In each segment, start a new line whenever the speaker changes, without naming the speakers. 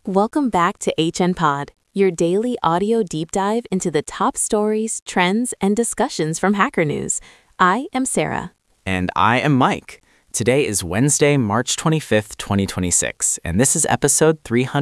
Welcome back to HN Pod, your daily audio deep dive into the top stories, trends, and discussions from Hacker News. I am Sarah.
And I am Mike. Today is Wednesday, March 25th, 2026, and this is episode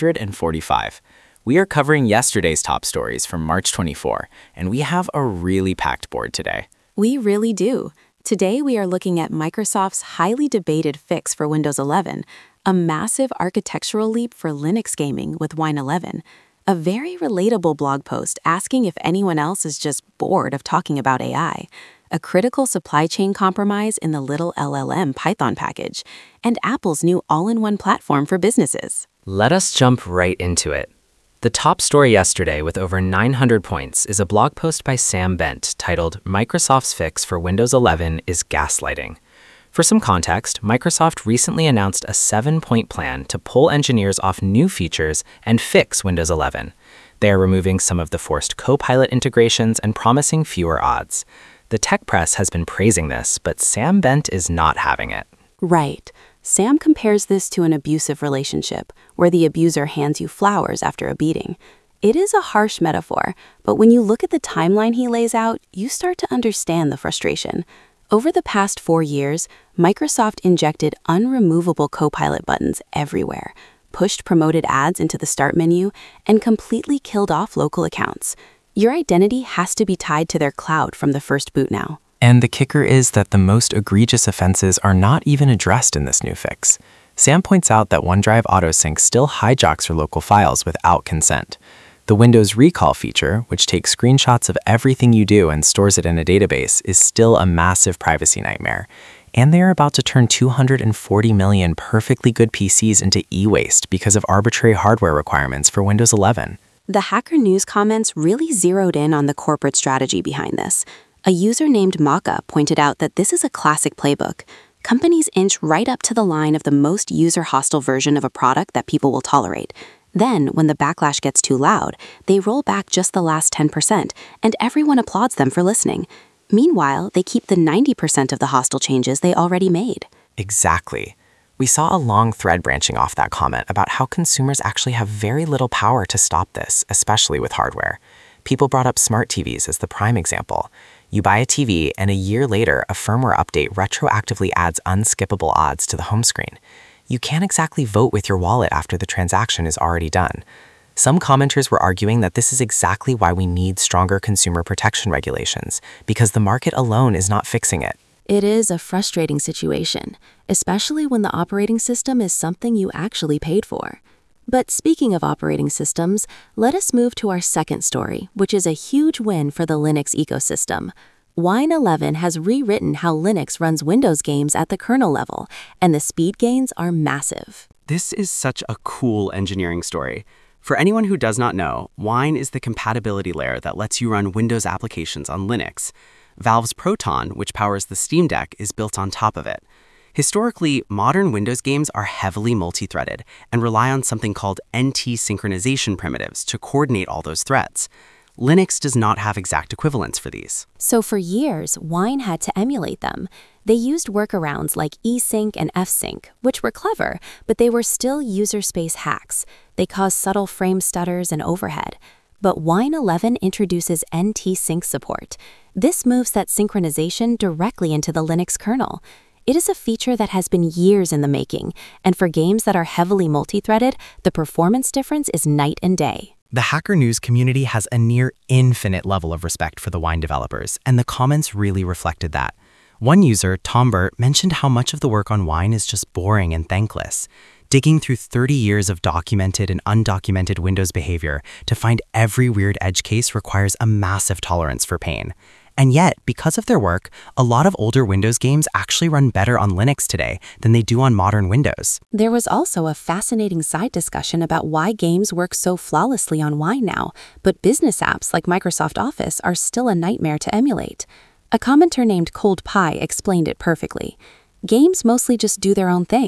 345. We are covering yesterday's top stories from March 24, and we have a really packed board today.
We really do. Today we are looking at Microsoft's highly debated fix for Windows 11, a massive architectural leap for Linux gaming with Wine 11, a very relatable blog post asking if anyone else is just bored of talking about AI, a critical supply chain compromise in the Little LLM Python package, and Apple's new all-in-one platform for businesses.
Let us jump right into it. The top story yesterday with over 900 points is a blog post by Sam Bent titled Microsoft's Fix for Windows 11 is Gaslighting. For some context, Microsoft recently announced a 7-point plan to pull engineers off new features and fix Windows 11. They are removing some of the forced Copilot integrations and promising fewer odds. The tech press has been praising this, but Sam Bent is not having it.
Right. Sam compares this to an abusive relationship, where the abuser hands you flowers after a beating. It is a harsh metaphor, but when you look at the timeline he lays out, you start to understand the frustration. Over the past 4 years, Microsoft injected unremovable Copilot buttons everywhere, pushed promoted ads into the start menu, and completely killed off local accounts. Your identity has to be tied to their cloud from the first boot now.
And the kicker is that the most egregious offenses are not even addressed in this new fix. Sam points out that OneDrive Autosync still hijacks your local files without consent. The Windows Recall feature, which takes screenshots of everything you do and stores it in a database, is still a massive privacy nightmare. And they are about to turn 240 million perfectly good PCs into e-waste because of arbitrary hardware requirements for Windows 11.
The Hacker News comments really zeroed in on the corporate strategy behind this. A user named Maka pointed out that this is a classic playbook. Companies inch right up to the line of the most user-hostile version of a product that people will tolerate. Then, when the backlash gets too loud, they roll back just the last 10%, and everyone applauds them for listening. Meanwhile, they keep the 90% of the hostile changes they already made.
Exactly. We saw a long thread branching off that comment about how consumers actually have very little power to stop this, especially with hardware. People brought up smart TVs as the prime example. You buy a TV, and a year later, a firmware update retroactively adds unskippable odds to the home screen. You can't exactly vote with your wallet after the transaction is already done. Some commenters were arguing that this is exactly why we need stronger consumer protection regulations, because the market alone is not fixing it.
It is a frustrating situation, especially when the operating system is something you actually paid for. But speaking of operating systems, let us move to our second story, which is a huge win for the Linux ecosystem. Wine 11 has rewritten how Linux runs Windows games at the kernel level, and the speed gains are massive.
This is such a cool engineering story. For anyone who does not know, Wine is the compatibility layer that lets you run Windows applications on Linux. Valve's Proton, which powers the Steam Deck, is built on top of it. Historically, modern Windows games are heavily multi-threaded and rely on something called NT synchronization primitives to coordinate all those threads. Linux does not have exact equivalents for these.
So for years, Wine had to emulate them. They used workarounds like eSync and fsync, which were clever, but they were still user space hacks. They caused subtle frame stutters and overhead. But Wine 11 introduces NT sync support. This moves that synchronization directly into the Linux kernel. It is a feature that has been years in the making, and for games that are heavily multi-threaded, the performance difference is night and day.
The Hacker News community has a near infinite level of respect for the Wine developers, and the comments really reflected that. One user, Tombert, mentioned how much of the work on Wine is just boring and thankless. Digging through 30 years of documented and undocumented Windows behavior to find every weird edge case requires a massive tolerance for pain. And yet, because of their work, a lot of older Windows games actually run better on Linux today than they do on modern Windows.
There was also a fascinating side discussion about why games work so flawlessly on Wine now, but business apps like Microsoft Office are still a nightmare to emulate. A commenter named Cold Pie explained it perfectly. Games mostly just do their own thing.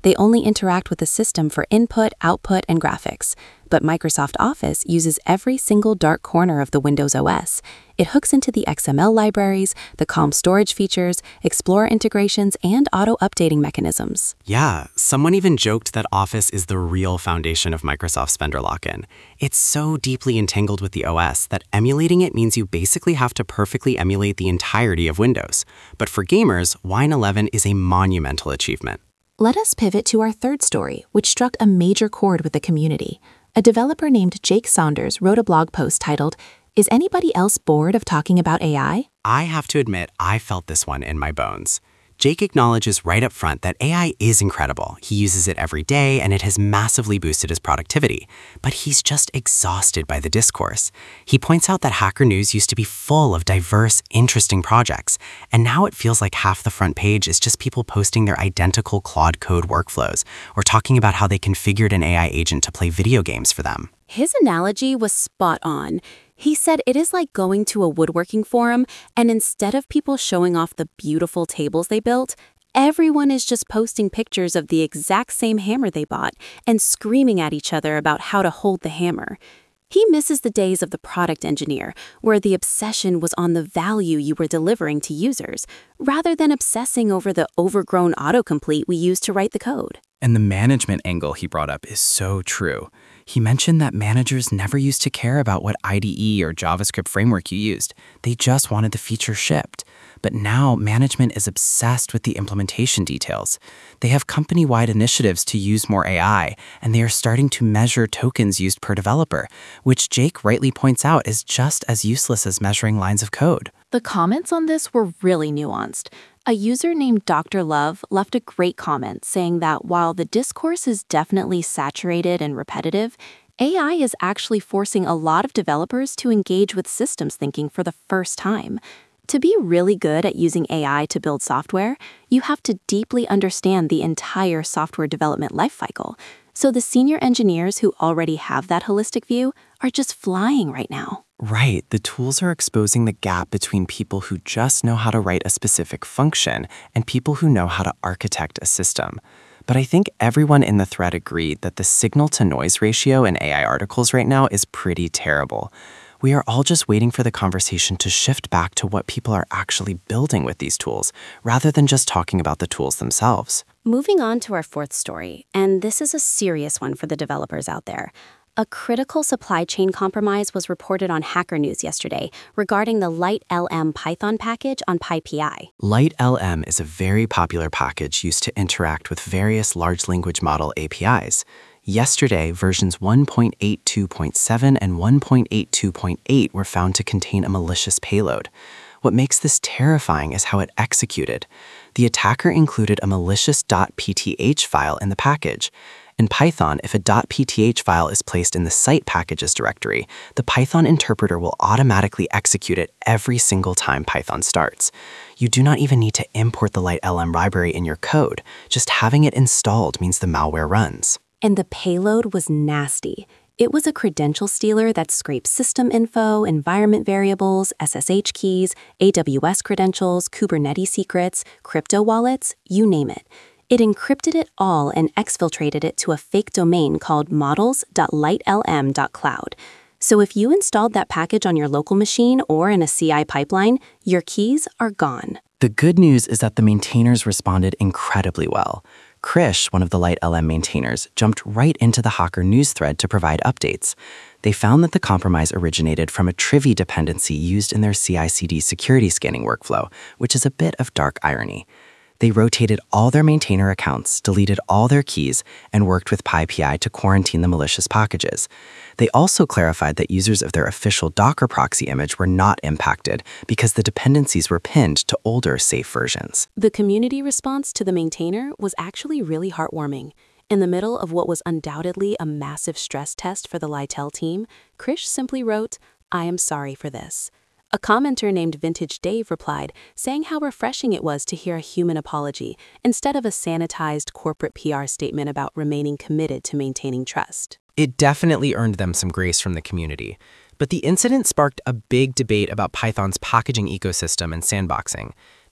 They only interact with the system for input, output, and graphics. But Microsoft Office uses every single dark corner of the Windows OS. It hooks into the XML libraries, the COM storage features, Explorer integrations, and auto-updating mechanisms.
Yeah, someone even joked that Office is the real foundation of Microsoft's vendor lock-in. It's so deeply entangled with the OS that emulating it means you basically have to perfectly emulate the entirety of Windows. But for gamers, Wine 11 is a monumental achievement.
Let us pivot to our third story, which struck a major chord with the community. A developer named Jake Saunders wrote a blog post titled, "Is anybody else bored of talking about AI?"
I have to admit, I felt this one in my bones. Jake acknowledges right up front that AI is incredible. He uses it every day and it has massively boosted his productivity. But he's just exhausted by the discourse. He points out that Hacker News used to be full of diverse, interesting projects, and now it feels like half the front page is just people posting their identical Claude Code workflows or talking about how they configured an AI agent to play video games for them.
His analogy was spot on. He said it is like going to a woodworking forum, and instead of people showing off the beautiful tables they built, everyone is just posting pictures of the exact same hammer they bought and screaming at each other about how to hold the hammer. He misses the days of the product engineer, where the obsession was on the value you were delivering to users, rather than obsessing over the overgrown autocomplete we use to write the code.
And the management angle he brought up is so true. He mentioned that managers never used to care about what IDE or JavaScript framework you used. They just wanted the feature shipped. But now management is obsessed with the implementation details. They have company-wide initiatives to use more AI, and they are starting to measure tokens used per developer, which Jake rightly points out is just as useless as measuring lines of code.
The comments on this were really nuanced. A user named Dr. Love left a great comment saying that while the discourse is definitely saturated and repetitive, AI is actually forcing a lot of developers to engage with systems thinking for the first time. To be really good at using AI to build software, you have to deeply understand the entire software development lifecycle. So the senior engineers who already have that holistic view are just flying right now.
Right, the tools are exposing the gap between people who just know how to write a specific function and people who know how to architect a system. But I think everyone in the thread agreed that the signal-to-noise ratio in AI articles right now is pretty terrible. We are all just waiting for the conversation to shift back to what people are actually building with these tools, rather than just talking about the tools themselves.
Moving on to our fourth story, and this is a serious one for the developers out there. A critical supply chain compromise was reported on Hacker News yesterday regarding the LiteLM Python package on PyPI.
LiteLM is a very popular package used to interact with various large language model APIs. Yesterday, versions 1.82.7 and 1.82.8 were found to contain a malicious payload. What makes this terrifying is how it executed. The attacker included a malicious .pth file in the package. In Python, if a .pth file is placed in the site packages directory, the Python interpreter will automatically execute it every single time Python starts. You do not even need to import the LiteLM library in your code. Just having it installed means the malware runs.
And the payload was nasty. It was a credential stealer that scraped system info, environment variables, SSH keys, AWS credentials, Kubernetes secrets, crypto wallets, you name it. It encrypted it all and exfiltrated it to a fake domain called models.litelm.cloud. So if you installed that package on your local machine or in a CI pipeline, your keys are gone.
The good news is that the maintainers responded incredibly well. Krish, one of the LiteLM maintainers, jumped right into the Hacker News thread to provide updates. They found that the compromise originated from a Trivy dependency used in their CI/CD security scanning workflow, which is a bit of dark irony. They rotated all their maintainer accounts, deleted all their keys, and worked with PyPI to quarantine the malicious packages. They also clarified that users of their official Docker proxy image were not impacted because the dependencies were pinned to older safe versions.
The community response to the maintainer was actually really heartwarming. In the middle of what was undoubtedly a massive stress test for the Lytel team, Krish simply wrote, "I am sorry for this." A commenter named Vintage Dave replied, saying how refreshing it was to hear a human apology instead of a sanitized corporate PR statement about remaining committed to maintaining trust.
It definitely earned them some grace from the community. But the incident sparked a big debate about Python's packaging ecosystem and sandboxing.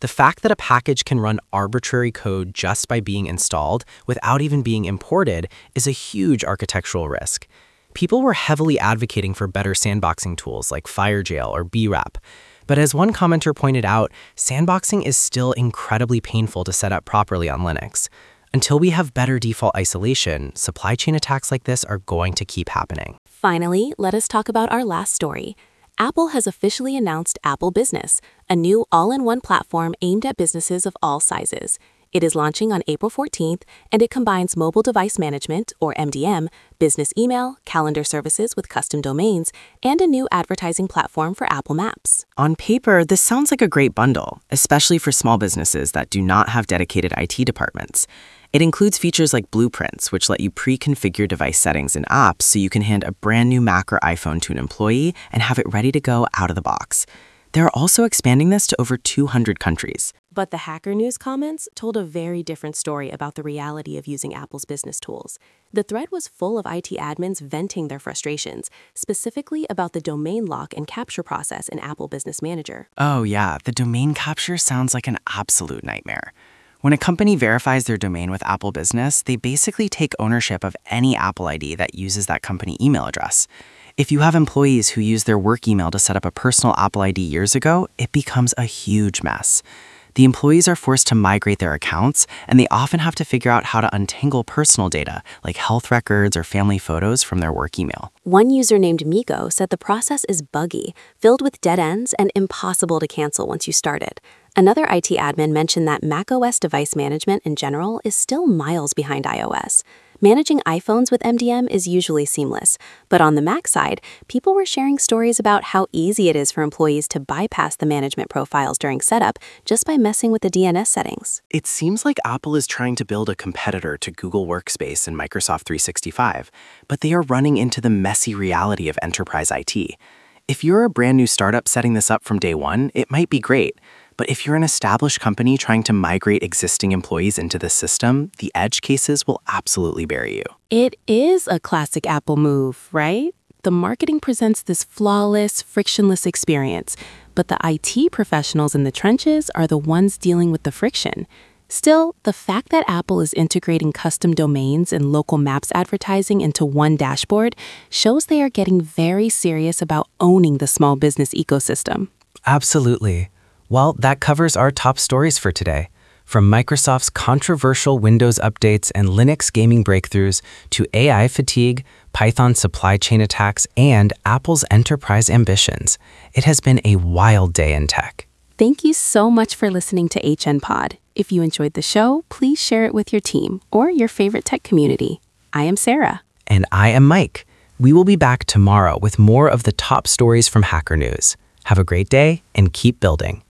The fact that a package can run arbitrary code just by being installed without even being imported is a huge architectural risk. People were heavily advocating for better sandboxing tools like FireJail or BRAP. But as one commenter pointed out, sandboxing is still incredibly painful to set up properly on Linux. Until we have better default isolation, supply chain attacks like this are going to keep happening.
Finally, let us talk about our last story. Apple has officially announced Apple Business, a new all-in-one platform aimed at businesses of all sizes. It is launching on April 14th, and it combines mobile device management, or MDM, business email, calendar services with custom domains, and a new advertising platform for Apple Maps.
On paper, this sounds like a great bundle, especially for small businesses that do not have dedicated IT departments. It includes features like blueprints, which let you pre-configure device settings in apps so you can hand a brand new Mac or iPhone to an employee and have it ready to go out of the box. They're also expanding this to over 200 countries.
But the Hacker News comments told a very different story about the reality of using Apple's business tools. The thread was full of IT admins venting their frustrations, specifically about the domain lock and capture process in Apple Business Manager.
Oh yeah, the domain capture sounds like an absolute nightmare. When a company verifies their domain with Apple Business, they basically take ownership of any Apple ID that uses that company email address. If you have employees who use their work email to set up a personal Apple ID years ago, it becomes a huge mess. The employees are forced to migrate their accounts, and they often have to figure out how to untangle personal data, like health records or family photos, from their work email.
One user named Miko said the process is buggy, filled with dead ends, and impossible to cancel once you start it. Another IT admin mentioned that macOS device management in general is still miles behind iOS. Managing iPhones with MDM is usually seamless, but on the Mac side, people were sharing stories about how easy it is for employees to bypass the management profiles during setup just by messing with the DNS settings.
It seems like Apple is trying to build a competitor to Google Workspace and Microsoft 365, but they are running into the messy reality of enterprise IT. If you're a brand new startup setting this up from day one, it might be great. But if you're an established company trying to migrate existing employees into the system, the edge cases will absolutely bury you.
It is a classic Apple move, right? The marketing presents this flawless, frictionless experience, but the IT professionals in the trenches are the ones dealing with the friction. Still, the fact that Apple is integrating custom domains and local maps advertising into one dashboard shows they are getting very serious about owning the small business ecosystem.
Absolutely. Well, that covers our top stories for today. From Microsoft's controversial Windows updates and Linux gaming breakthroughs to AI fatigue, Python supply chain attacks, and Apple's enterprise ambitions, it has been a wild day in tech.
Thank you so much for listening to HN Pod. If you enjoyed the show, please share it with your team or your favorite tech community. I am Sarah.
And I am Mike. We will be back tomorrow with more of the top stories from Hacker News. Have a great day and keep building.